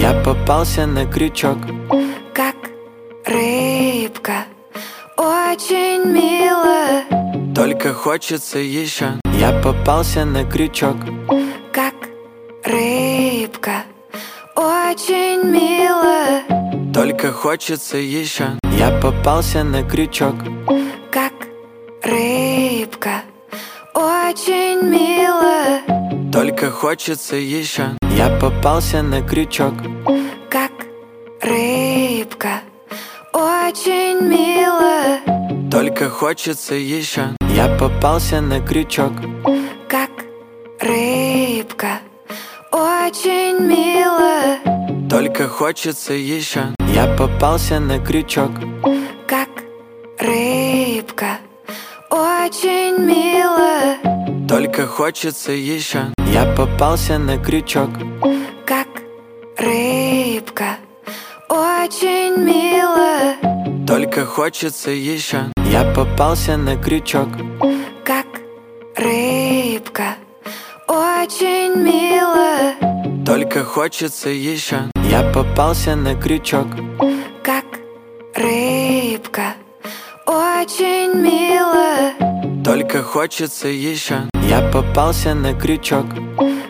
я попался на крючок. Как рыбка, очень мило. Только хочется еще, я попался на крючок. Как рыбка, очень мило. Только хочется еще, я попался на крючок. Как рыбка, очень мило. Только хочется еще, я попался на крючок. Как рыбка, очень мило. Только хочется еще, я попался на крючок. Как рыбка, очень мило. Только хочется еще, я попался на крючок. Как рыбка, очень мило. Только хочется еще, я попался на крючок. Как рыбка, очень мило. Только хочется еще, я попался на крючок. Как рыбка, очень мило. Только хочется еще, я попался на крючок. Как рыбка, очень мило. Только хочется еще, я попался на крючок.